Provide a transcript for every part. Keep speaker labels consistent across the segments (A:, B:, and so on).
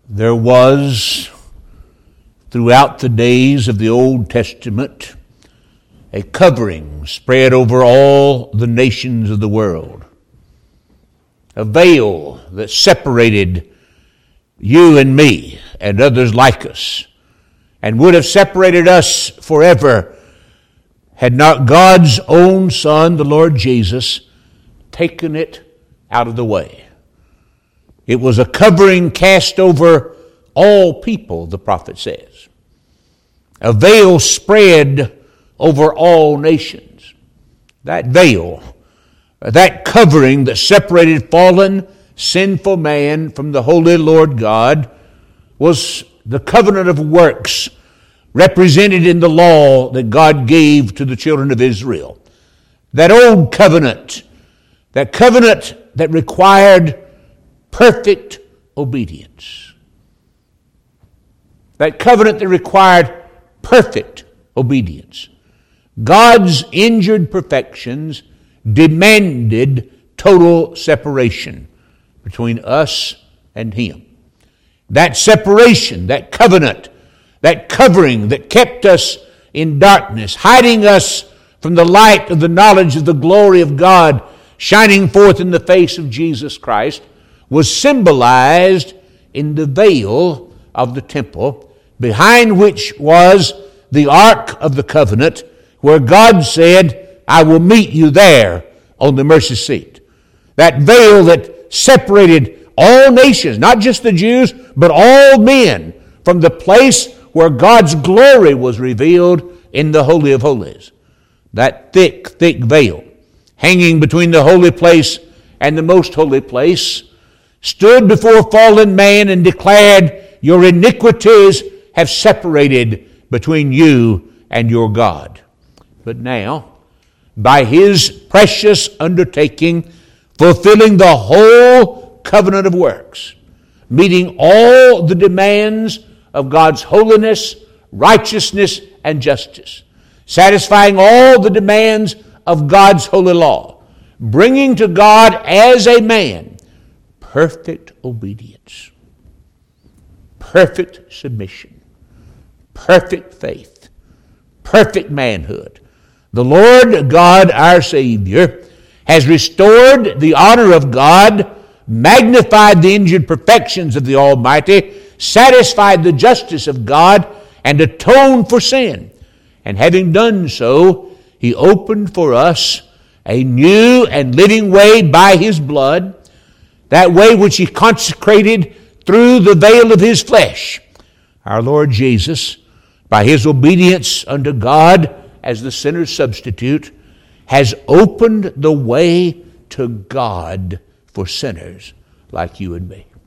A: There was, throughout the days of the Old Testament, a covering spread over all the nations of the world. A veil that separated you and me and others like us, and would have separated us forever had not God's own Son, the Lord Jesus, taken it out of the way. It was a covering cast over all people, the prophet says. A veil spread over all nations. That veil, that covering that separated fallen, sinful man from the holy Lord God, was the covenant of works represented in the law that God gave to the children of Israel. That old covenant, that covenant that required perfect obedience. That covenant that required perfect obedience. God's injured perfections demanded total separation between us and Him. That separation, that covenant, that covering that kept us in darkness, hiding us from the light of the knowledge of the glory of God shining forth in the face of Jesus Christ, was symbolized in the veil of the temple, behind which was the Ark of the Covenant, where God said, I will meet you there on the mercy seat. That veil that separated all nations, not just the Jews, but all men, from the place where God's glory was revealed in the Holy of Holies. That thick, thick veil hanging between the holy place and the most holy place stood before fallen man and declared, your iniquities have separated between you and your God. But now, by His precious undertaking, fulfilling the whole covenant of works, meeting all the demands of God's holiness, righteousness, and justice, satisfying all the demands of God's holy law, bringing to God as a man perfect obedience, perfect submission, perfect faith, perfect manhood. The Lord God, our Savior, has restored the honor of God, magnified the injured perfections of the Almighty, satisfied the justice of God, and atoned for sin. And having done so, He opened for us a new and living way by His blood, that way which He consecrated through the veil of His flesh. Our Lord Jesus, by His obedience unto God as the sinner's substitute, has opened the way to God for sinners like you and me.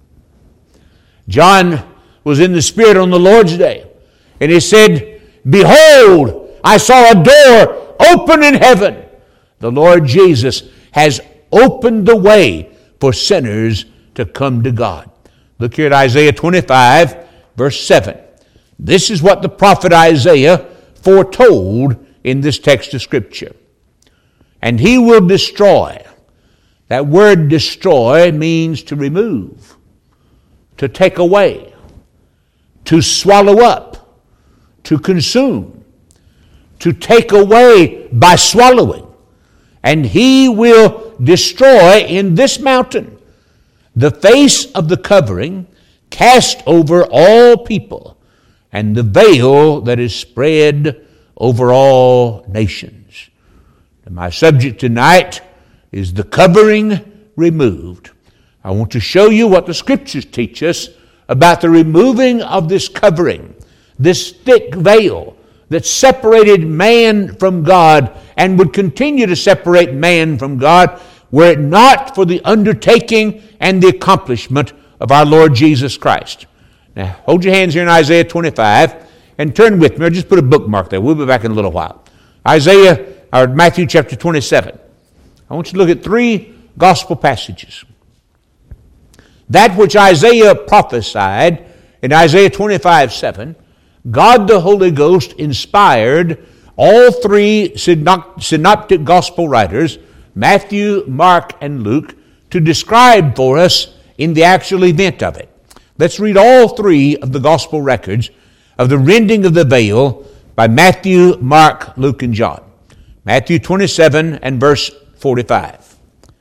A: John was in the Spirit on the Lord's day, and he said, behold, I saw a door open in heaven. The Lord Jesus has opened the way for sinners to come to God. Look here at Isaiah 25, verse 7. This is what the prophet Isaiah foretold in this text of Scripture. And He will destroy. That word destroy means to remove, to take away, to swallow up, to consume, to take away by swallowing. And He will destroy in this mountain the face of the covering cast over all people, and the veil that is spread over all nations. And my subject tonight is the covering removed. I want to show you what the Scriptures teach us about the removing of this covering, this thick veil that separated man from God and would continue to separate man from God were it not for the undertaking and the accomplishment of our Lord Jesus Christ. Now, hold your hands here in Isaiah 25 and turn with me, or just put a bookmark there. We'll be back in a little while. Matthew chapter 27. I want you to look at three gospel passages. That which Isaiah prophesied in Isaiah 25:7, God the Holy Ghost inspired all three synoptic gospel writers, Matthew, Mark, and Luke, to describe for us in the actual event of it. Let's read all three of the gospel records of the rending of the veil by Matthew, Mark, Luke, and John. Matthew 27 and verse 45.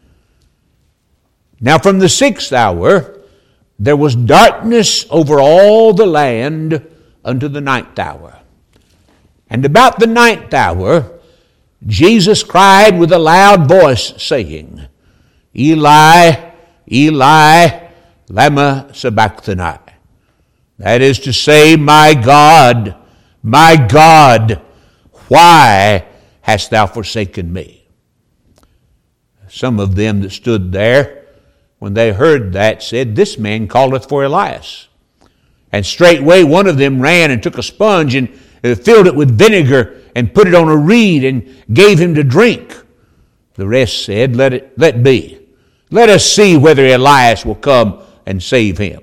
A: Now from the 6th hour there was darkness over all the land unto the 9th hour. And about the 9th hour Jesus cried with a loud voice, saying, Eli, Eli, lama sabachthani. That is to say, my God, why hast thou forsaken me? Some of them that stood there, when they heard that, said, This man calleth for Elias. And straightway one of them ran and took a sponge and filled it with vinegar and put it on a reed and gave him to drink. The rest said, Let be. Let us see whether Elias will come and save him.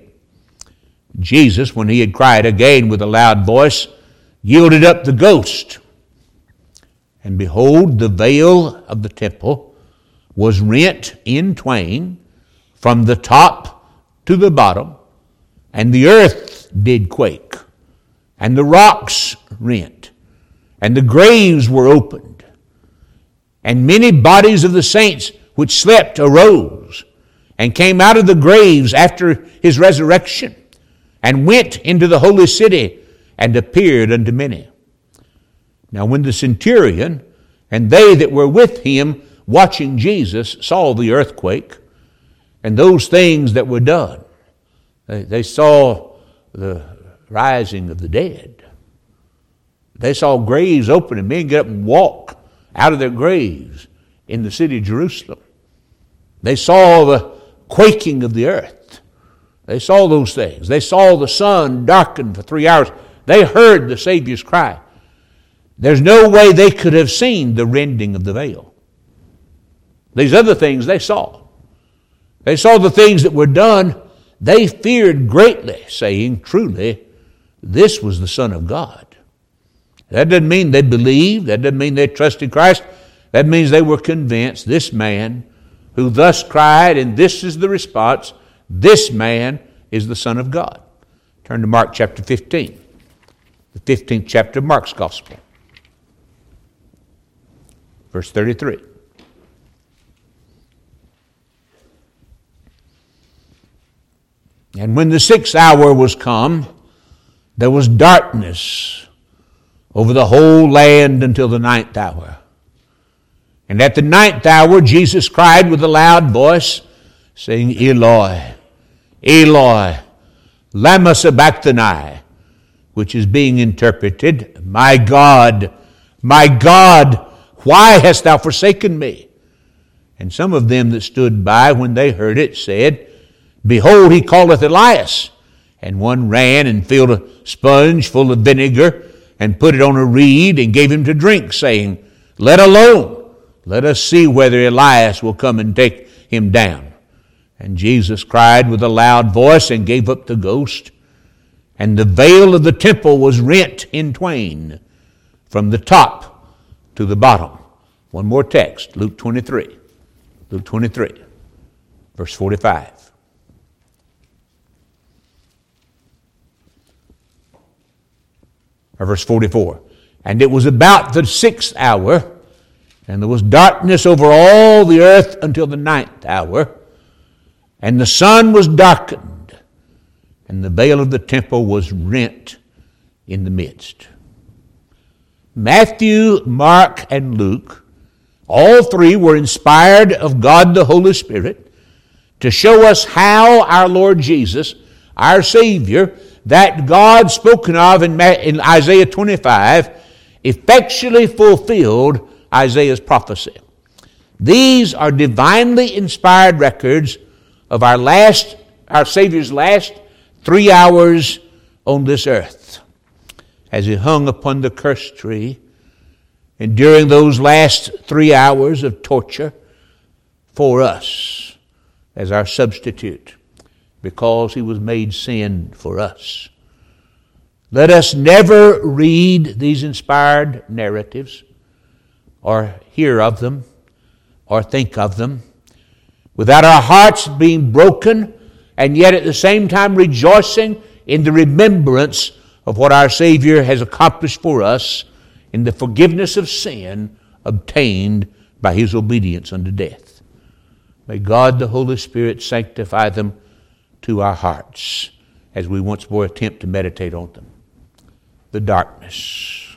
A: Jesus, when he had cried again with a loud voice, yielded up the ghost. And behold, the veil of the temple was rent in twain from the top to the bottom, and the earth did quake, and the rocks rent, and the graves were opened, and many bodies of the saints which slept arose, and came out of the graves after his resurrection, and went into the holy city, and appeared unto many. Now when the centurion and they that were with him watching Jesus saw the earthquake, and those things that were done, they saw the rising of the dead. They saw graves open and men get up and walk out of their graves in the city of Jerusalem. They saw the quaking of the earth. They saw those things. They saw the sun darkened for 3 hours. They heard the Savior's cry. There's no way they could have seen the rending of the veil. These other things they saw. They saw the things that were done. They feared greatly, saying, Truly, this was the Son of God. That doesn't mean they believed. That doesn't mean they trusted Christ. That means they were convinced this man who thus cried, and this is the response, this man is the Son of God. Turn to Mark chapter 15, the 15th chapter of Mark's Gospel, verse 33. And when the 6th hour was come, there was darkness over the whole land until the 9th hour. And at the 9th hour Jesus cried with a loud voice, saying, Eloi, Eloi, lama sabachthani, which is being interpreted, my God, why hast thou forsaken me? And some of them that stood by, when they heard it, said, Behold, he calleth Elias. And one ran and filled a sponge full of vinegar and put it on a reed and gave him to drink, saying, Let alone, let us see whether Elias will come and take him down. And Jesus cried with a loud voice and gave up the ghost. And the veil of the temple was rent in twain from the top to the bottom. One more text, Luke 23. Luke 23, verse 45. Or verse 44. And it was about the 6th hour, and there was darkness over all the earth until the 9th hour, and the sun was darkened, and the veil of the temple was rent in the midst. Matthew, Mark, and Luke, all three were inspired of God the Holy Spirit to show us how our Lord Jesus, our Savior, that God spoken of in Isaiah 25, effectually fulfilled Isaiah's prophecy. These are divinely inspired records of our Savior's last 3 hours on this earth, as he hung upon the curse tree, and during those last 3 hours of torture for us as our substitute, because he was made sin for us. Let us never read these inspired narratives or hear of them or think of them without our hearts being broken and yet at the same time rejoicing in the remembrance of what our Savior has accomplished for us in the forgiveness of sin obtained by His obedience unto death. May God the Holy Spirit sanctify them to our hearts as we once more attempt to meditate on them. The darkness.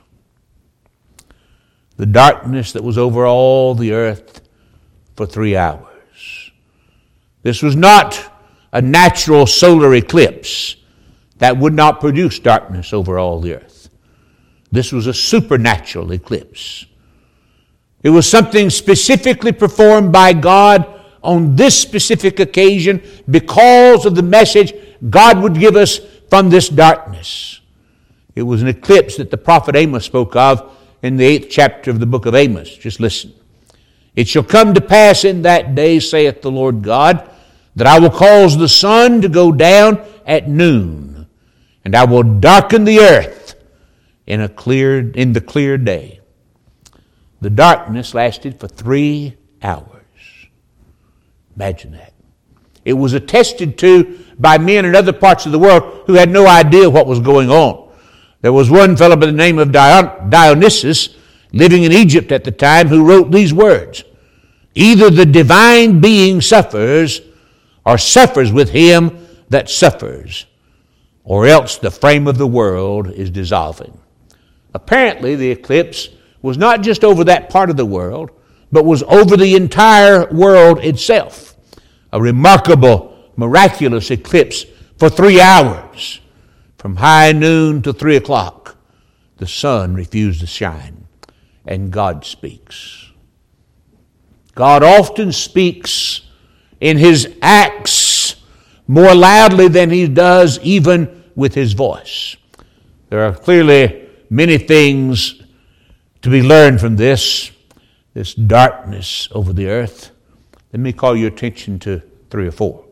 A: The darkness that was over all the earth for 3 hours. This was not a natural solar eclipse that would not produce darkness over all the earth. This was a supernatural eclipse. It was something specifically performed by God on this specific occasion because of the message God would give us from this darkness. It was an eclipse that the prophet Amos spoke of in the 8th chapter of the book of Amos. Just listen. It shall come to pass in that day, saith the Lord God, that I will cause the sun to go down at noon, and I will darken the earth in the clear day. The darkness lasted for 3 hours. Imagine that. It was attested to by men in other parts of the world who had no idea what was going on. There was one fellow by the name of Dionysius living in Egypt at the time who wrote these words: either the divine being suffers or suffers with him that suffers, or else the frame of the world is dissolving. Apparently the eclipse was not just over that part of the world, but was over the entire world itself. A remarkable, miraculous eclipse for 3 hours. From high noon to 3 o'clock, the sun refused to shine, and God speaks. God often speaks in His acts more loudly than He does even with His voice. There are clearly many things to be learned from this darkness over the earth. Let me call your attention to 3 or 4.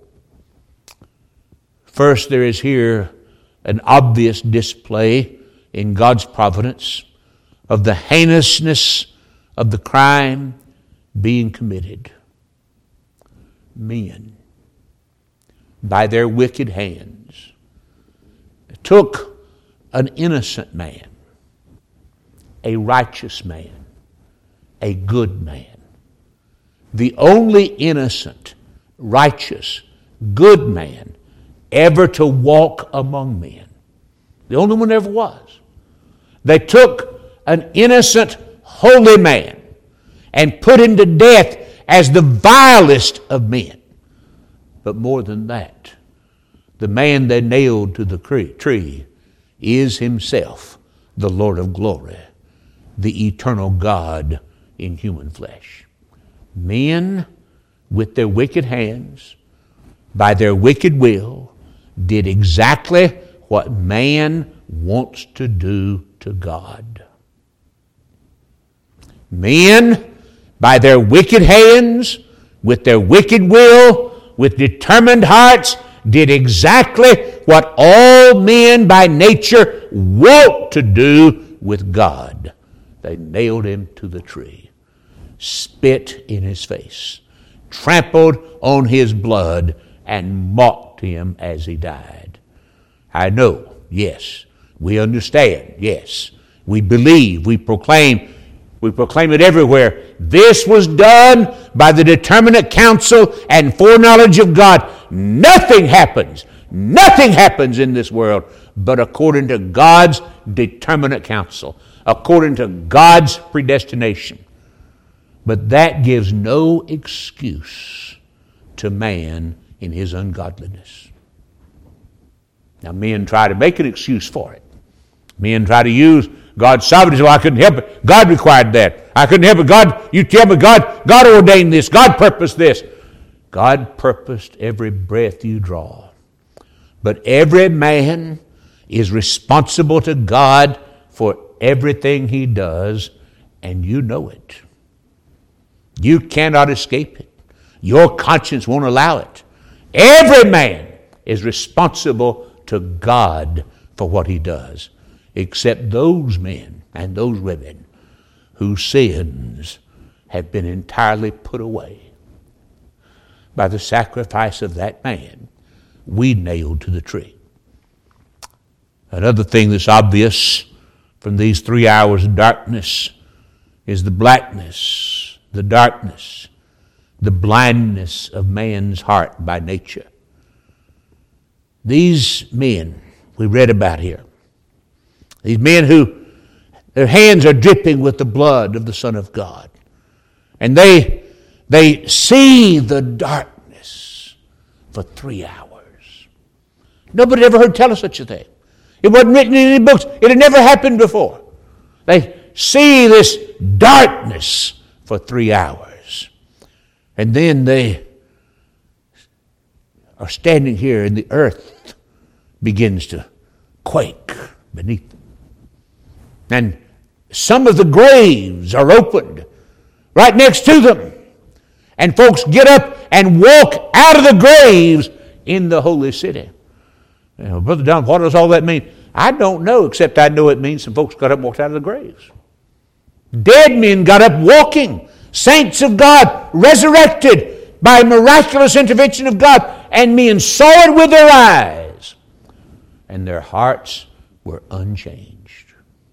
A: First, there is here an obvious display in God's providence of the heinousness of the crime being committed. Men, by their wicked hands, took an innocent man, a righteous man, a good man, the only innocent, righteous, good man ever to walk among men. The only one ever was. They took an innocent, holy man and put him to death as the vilest of men. But more than that, the man they nailed to the tree is Himself the Lord of glory, the eternal God in human flesh. Men, with their wicked hands, by their wicked will, did exactly what man wants to do to God. Men, by their wicked hands, with their wicked will, with determined hearts, did exactly what all men by nature want to do with God. They nailed Him to the tree, spit in His face, trampled on His blood, and mocked Him as He died. I know, yes, we understand, yes, we believe, we proclaim it everywhere. This was done by the determinate counsel and foreknowledge of God. Nothing happens in this world but according to God's determinate counsel, according to God's predestination. But that gives no excuse to man in his ungodliness. Now, men try to make an excuse for it. Men try to use God's sovereignty. Well, I couldn't help it. God required that. I couldn't help it. God, you tell me God ordained this. God purposed this. God purposed every breath you draw. But every man is responsible to God for everything he does, and you know it. You cannot escape it. Your conscience won't allow it. Every man is responsible to God for what he does, except those men and those women whose sins have been entirely put away by the sacrifice of that man we nailed to the tree. Another thing that's obvious from these 3 hours of darkness is the blackness, the darkness, the blindness of man's heart by nature. These men we read about here, these men who their hands are dripping with the blood of the Son of God, and they see the darkness for 3 hours. Nobody ever heard tell of such a thing. It wasn't written in any books. It had never happened before. They see this darkness for 3 hours. And then they are standing here and the earth begins to quake beneath them. And some of the graves are opened right next to them. And folks get up and walk out of the graves in the holy city. Brother John, what does all that mean? I don't know, except I know it means some folks got up and walked out of the graves. Dead men got up walking. Saints of God resurrected by miraculous intervention of God. And men saw it with their eyes. And their hearts were unchanged.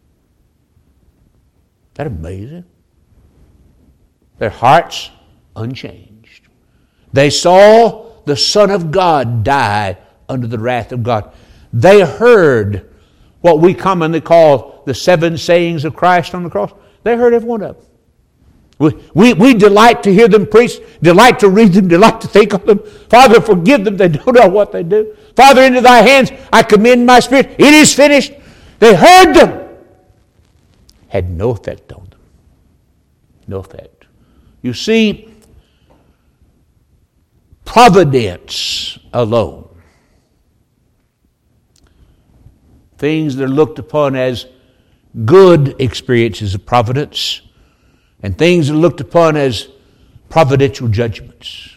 A: Isn't that amazing? Their hearts unchanged. They saw the Son of God die under the wrath of God. They heard what we commonly call the 7 sayings of Christ on the cross. They heard every one of them. We delight to hear them preached, delight to read them, delight to think of them. Father, forgive them, they don't know what they do. Father, into thy hands I commend my spirit. It is finished. They heard them. Had no effect on them. No effect. You see, providence alone, things that are looked upon as good experiences of providence, and things that are looked upon as providential judgments.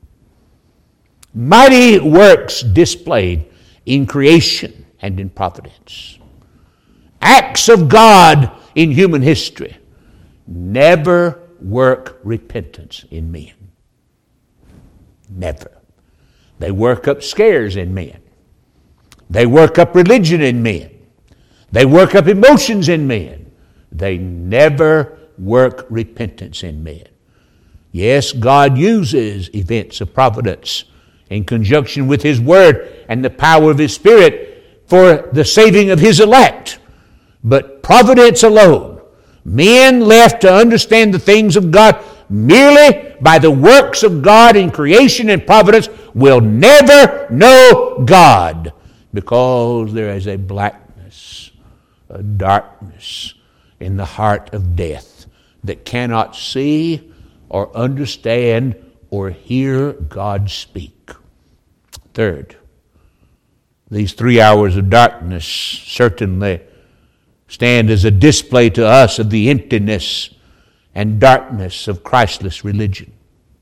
A: Mighty works displayed in creation and in providence. Acts of God in human history never work repentance in men. Never. They work up scares in men. They work up religion in men. They work up emotions in men. They never work repentance in men. Yes, God uses events of providence in conjunction with His Word and the power of His Spirit for the saving of His elect. But providence alone, men left to understand the things of God merely by the works of God in creation and providence, will never know God, because there is a blackness, a darkness in the heart of death that cannot see or understand or hear God speak. Third, these 3 hours of darkness certainly stand as a display to us of the emptiness and darkness of Christless religion.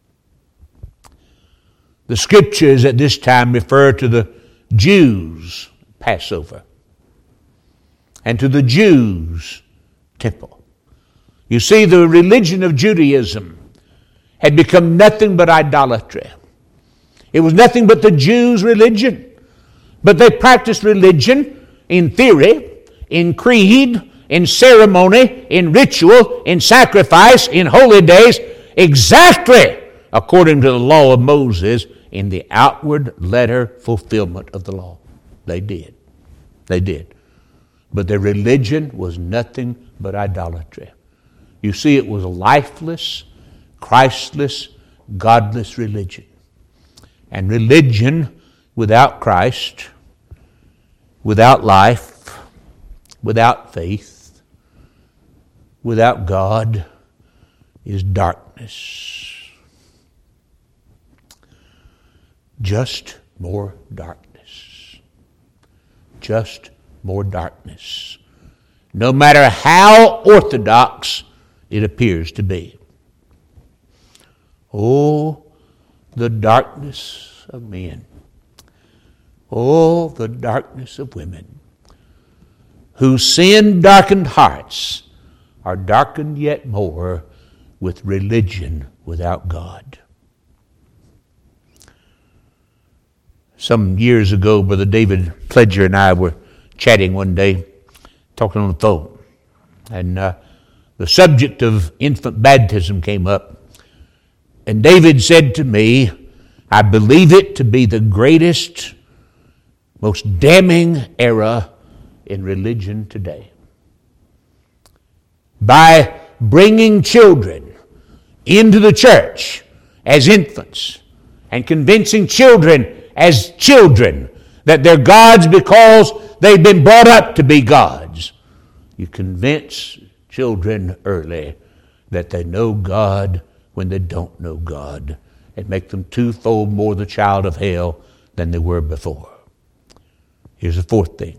A: The Scriptures at this time refer to the Jews' Passover and to the Jews' temple. You see, the religion of Judaism had become nothing but idolatry. It was nothing but the Jews' religion. But they practiced religion in theory, in creed, in ceremony, in ritual, in sacrifice, in holy days, exactly according to the law of Moses, in the outward letter fulfillment of the law. They did. They did. But their religion was nothing but idolatry. You see, it was a lifeless, Christless, godless religion. And religion without Christ, without life, without faith, without God, is darkness. Just more darkness. Just more darkness. No matter how orthodox it appears to be. Oh, the darkness of men. Oh, the darkness of women, whose sin-darkened hearts are darkened yet more with religion without God. Some years ago, Brother David Pledger and I were chatting one day, talking on the phone. And the subject of infant baptism came up. And David said to me, I believe it to be the greatest, most damning error in religion today. By bringing children into the church as infants and convincing children as children that they're gods because they've been brought up to be gods. You convince children early that they know God when they don't know God, and make them twofold more the child of hell than they were before. Here's the fourth thing,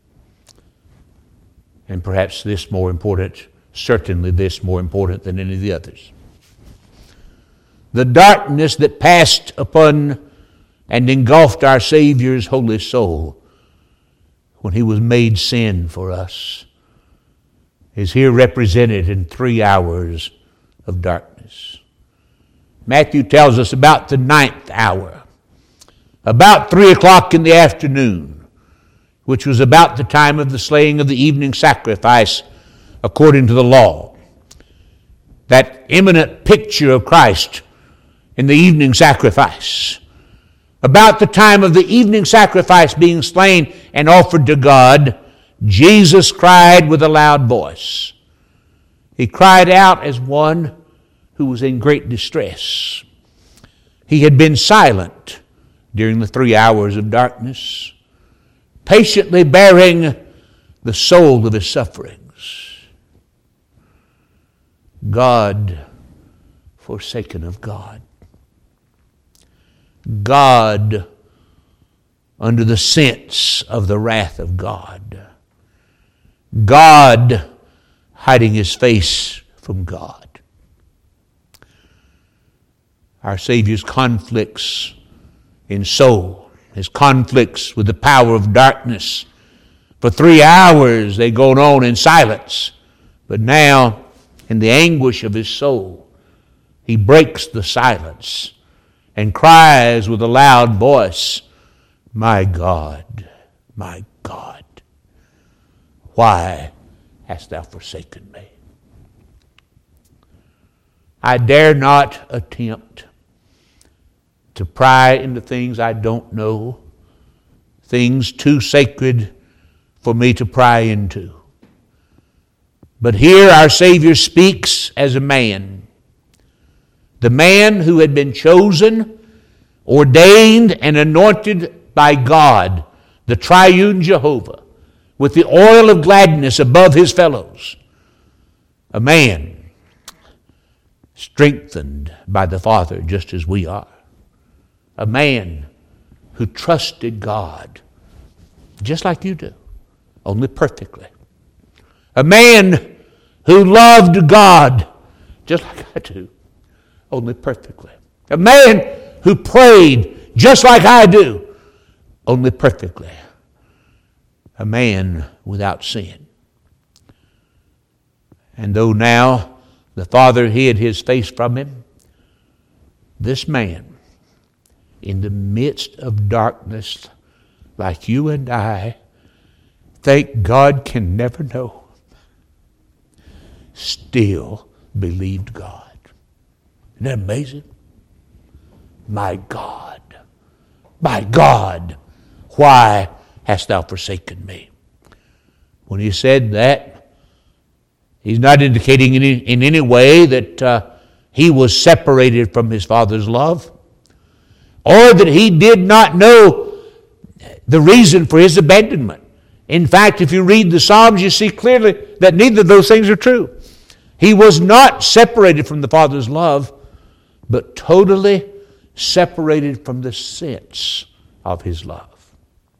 A: and perhaps this more important, certainly this more important than any of the others. The darkness that passed upon and engulfed our Savior's holy soul when he was made sin for us is here represented in 3 hours of darkness. Matthew tells us about the 9th hour, about 3 o'clock in the afternoon, which was about the time of the slaying of the evening sacrifice according to the law. That imminent picture of Christ in the evening sacrifice. About the time of the evening sacrifice being slain and offered to God, Jesus cried with a loud voice. He cried out as one who was in great distress. He had been silent during the 3 hours of darkness, patiently bearing the soul of his sufferings. God forsaken of God. God under the sense of the wrath of God. God hiding his face from God. Our Savior's conflicts in soul, his conflicts with the power of darkness. For 3 hours they go on in silence. But now, in the anguish of his soul, he breaks the silence and cries with a loud voice, my God, why hast thou forsaken me? I dare not attempt to pry into things I don't know, things too sacred for me to pry into. But here our Savior speaks as a man. The man who had been chosen, ordained, and anointed by God, the triune Jehovah, with the oil of gladness above his fellows. A man strengthened by the Father just as we are. A man who trusted God just like you do, only perfectly. A man who loved God just like I do, only perfectly. A man who prayed just like I do, only perfectly. A man without sin. And though now the Father hid his face from him, this man, in the midst of darkness, like you and I, thank God can never know, still believed God. Isn't that amazing? My God, why hast thou forsaken me? When he said that, he's not indicating in any way that he was separated from his Father's love, or that he did not know the reason for his abandonment. In fact, if you read the Psalms, you see clearly that neither of those things are true. He was not separated from the Father's love, but totally separated from the sense of his love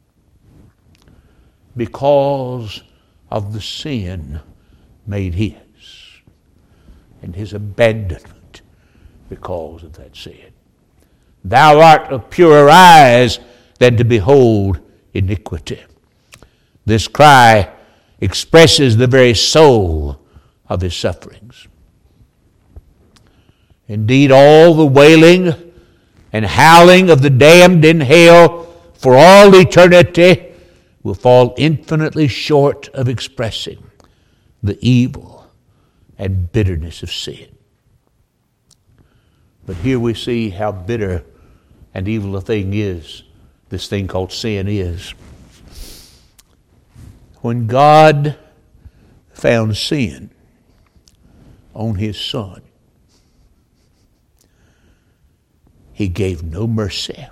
A: because of the sin made his, and his abandonment because of that sin. Thou art of purer eyes than to behold iniquity. This cry expresses the very soul of his sufferings. Indeed, all the wailing and howling of the damned in hell for all eternity will fall infinitely short of expressing the evil and bitterness of sin. But here we see how bitter and evil a thing is, this thing called sin is. When God found sin on His Son, He gave no mercy,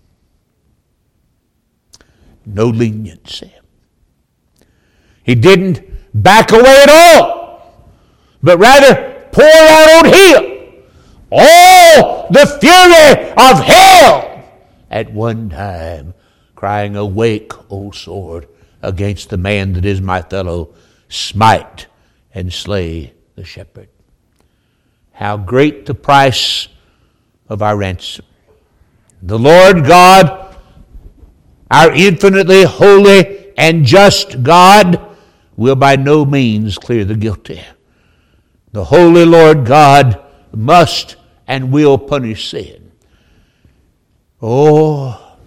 A: no leniency. He didn't back away at all, but rather poured out on Him all the fury of hell at one time, crying, "Awake, O sword, against the man that is my fellow, smite and slay the shepherd." How great the price of our ransom. The Lord God, our infinitely holy and just God, will by no means clear the guilty. The holy Lord God must and will punish sin. Oh,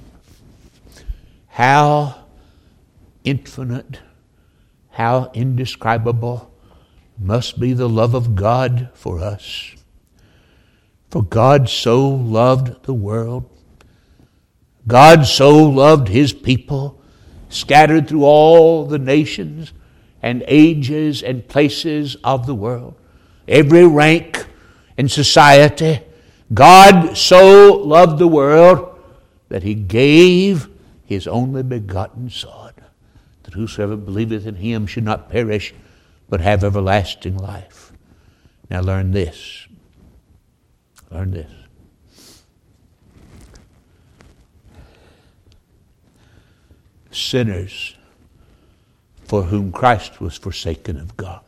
A: how infinite, how indescribable must be the love of God for us. For God so loved the world, God so loved His people, scattered through all the nations and ages and places of the world, every rank in society. God so loved the world that He gave His only begotten Son, that whosoever believeth in Him should not perish, but have everlasting life. Now learn this. Learn this. Sinners for whom Christ was forsaken of God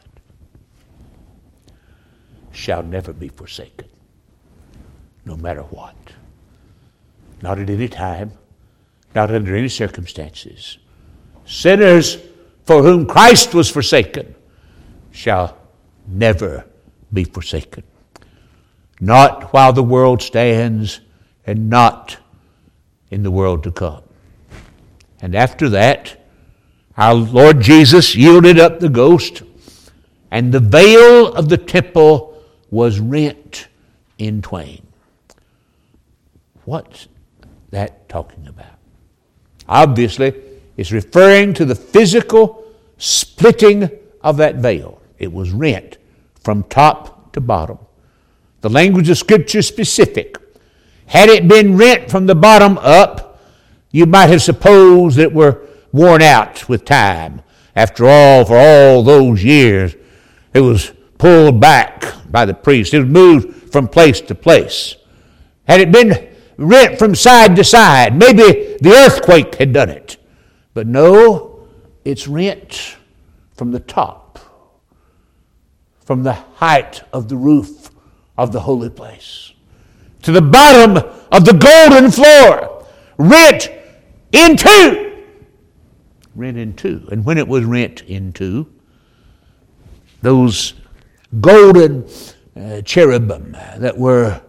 A: shall never be forsaken, no matter what. Not at any time, not under any circumstances. Sinners for whom Christ was forsaken shall never be forsaken. Not while the world stands, and not in the world to come. And after that, our Lord Jesus yielded up the ghost, and the veil of the temple was rent in twain. What's that talking about? Obviously, it's referring to the physical splitting of that veil. It was rent from top to bottom. The language of Scripture is specific. Had it been rent from the bottom up, you might have supposed that it were worn out with time. After all, for all those years, it was pulled back by the priest. It was moved from place to place. Had it been rent from side to side, maybe the earthquake had done it. But no, it's rent from the top, from the height of the roof of the holy place, to the bottom of the golden floor, rent in two. Rent in two. And when it was rent in two, those golden cherubim that were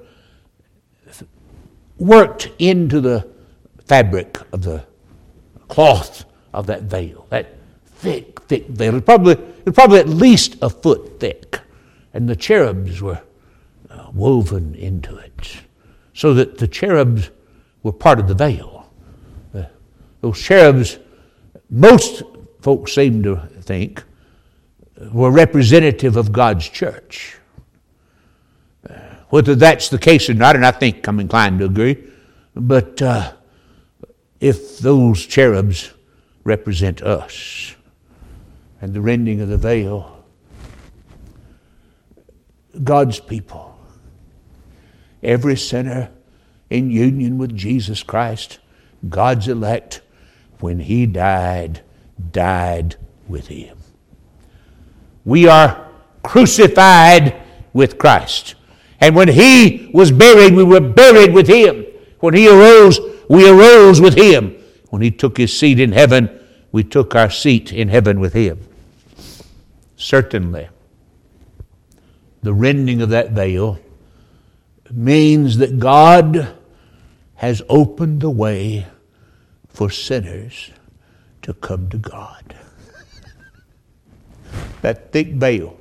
A: worked into the fabric of the cloth of that veil, that thick veil. It was probably at least a foot thick. And the cherubs were woven into it, so that the cherubs were part of the veil. Those cherubs, most folks seem to think, were representative of God's church. Whether that's the case or not, and I think I'm inclined to agree, but if those cherubs represent us and the rending of the veil, God's people, every sinner in union with Jesus Christ, God's elect, when He died with Him. We are crucified with Christ. And when He was buried, we were buried with Him. When He arose, we arose with Him. When He took His seat in heaven, we took our seat in heaven with Him. Certainly, the rending of that veil means that God has opened the way for sinners to come to God. That thick veil,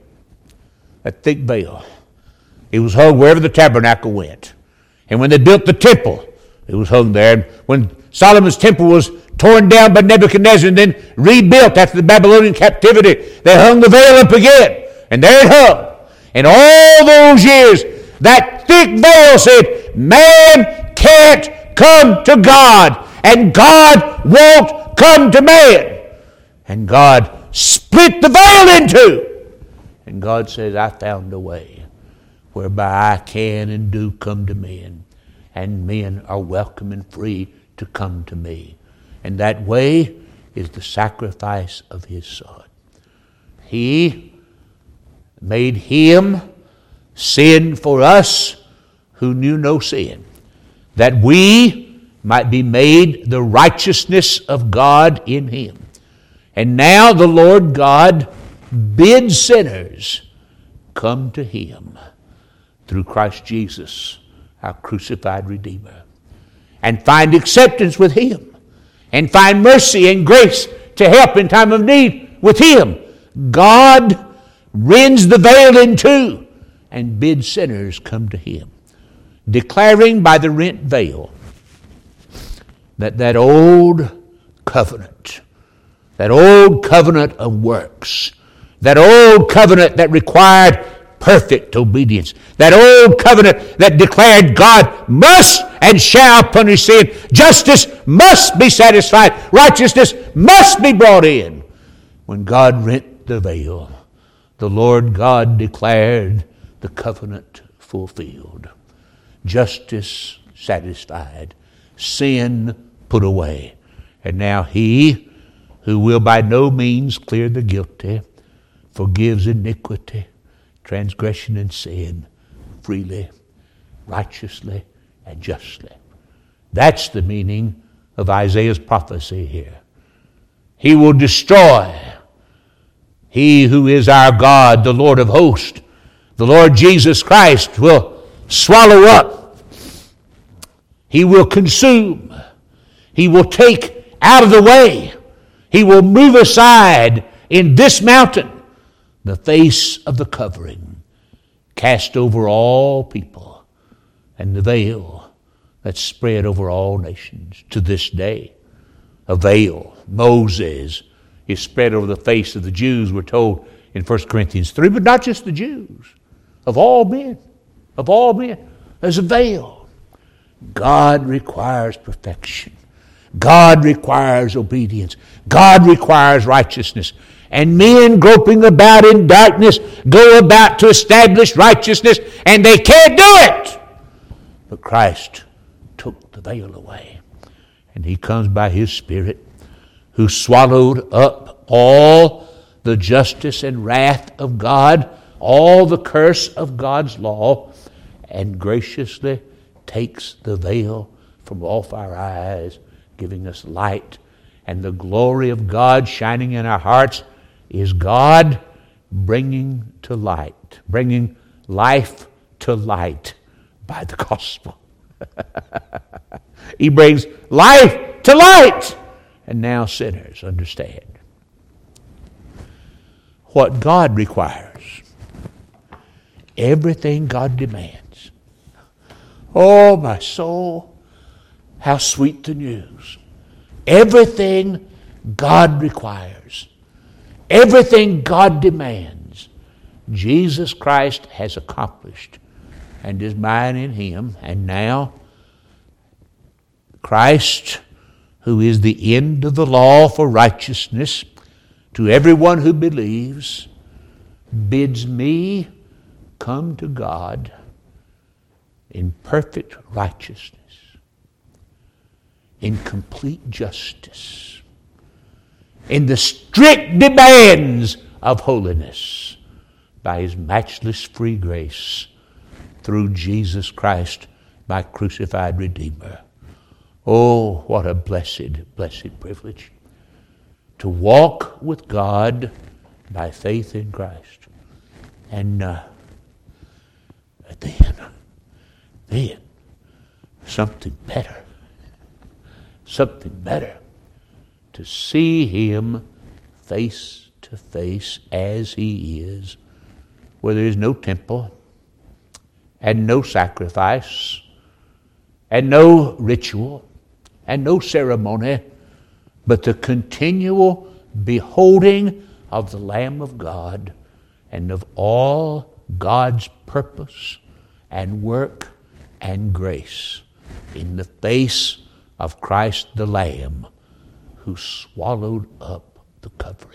A: it was hung wherever the tabernacle went. And when they built the temple, it was hung there. And when Solomon's temple was torn down by Nebuchadnezzar and then rebuilt after the Babylonian captivity, they hung the veil up again. And there it hung. And all those years, that thick veil said, man can't come to God, and God won't come to man. And God split the veil in two. And God says, I found a way whereby I can and do come to men, and men are welcome and free to come to me. And that way is the sacrifice of His Son. He made Him sin for us who knew no sin, that we might be made the righteousness of God in Him. And now the Lord God bids sinners come to Him through Christ Jesus, our crucified Redeemer, and find acceptance with Him, and find mercy and grace to help in time of need with Him. God rends the veil in two and bids sinners come to Him, declaring by the rent veil that old covenant of works, that old covenant that required perfect obedience, that old covenant that declared God must and shall punish sin, justice must be satisfied, righteousness must be brought in. When God rent the veil, the Lord God declared the covenant fulfilled, justice satisfied, sin put away. And now He who will by no means clear the guilty forgives iniquity, transgression, and sin freely, righteously, and justly. That's the meaning of Isaiah's prophecy here. He will destroy. He who is our God, the Lord of hosts, the Lord Jesus Christ, will swallow up. He will consume. He will take out of the way. He will move aside in this mountain the face of the covering cast over all people, and the veil that's spread over all nations to this day. A veil, Moses, is spread over the face of the Jews, we're told in 1 Corinthians 3, but not just the Jews, of all men. Of all men, there's a veil. God requires perfection. God requires obedience. God requires righteousness. And men groping about in darkness go about to establish righteousness, and they can't do it. But Christ took the veil away. And He comes by His Spirit, who swallowed up all the justice and wrath of God, all the curse of God's law, and graciously takes the veil from off our eyes, giving us light. And the glory of God shining in our hearts is God bringing to light, bringing life to light by the gospel. He brings life to light. And now sinners understand what God requires. Everything God demands. Oh, my soul, how sweet the news. Everything God requires, everything God demands, Jesus Christ has accomplished and is mine in Him. And now Christ, who is the end of the law for righteousness to everyone who believes, bids me come to God in perfect righteousness, in complete justice, in the strict demands of holiness, by His matchless free grace through Jesus Christ, my crucified Redeemer. Oh, what a blessed, blessed privilege to walk with God by faith in Christ. And then something better. Something better. to see Him face to face as He is, where there is no temple and no sacrifice and no ritual and no ceremony, but the continual beholding of the Lamb of God and of all God's purpose and work and grace in the face of Christ the Lamb, who swallowed up the covering,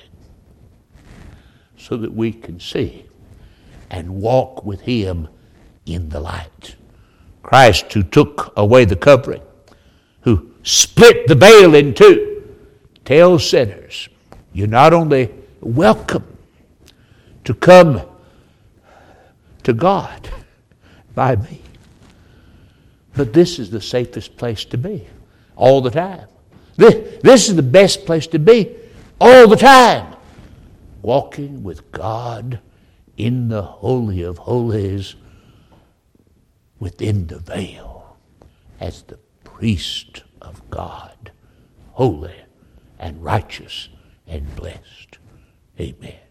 A: so that we can see and walk with Him in the light. Christ, who took away the covering, who split the veil in two, tells sinners, you're not only welcome to come to God by me, but this is the safest place to be all the time. This is the best place to be all the time. Walking with God in the Holy of Holies within the veil as the priest of God, holy and righteous and blessed. Amen.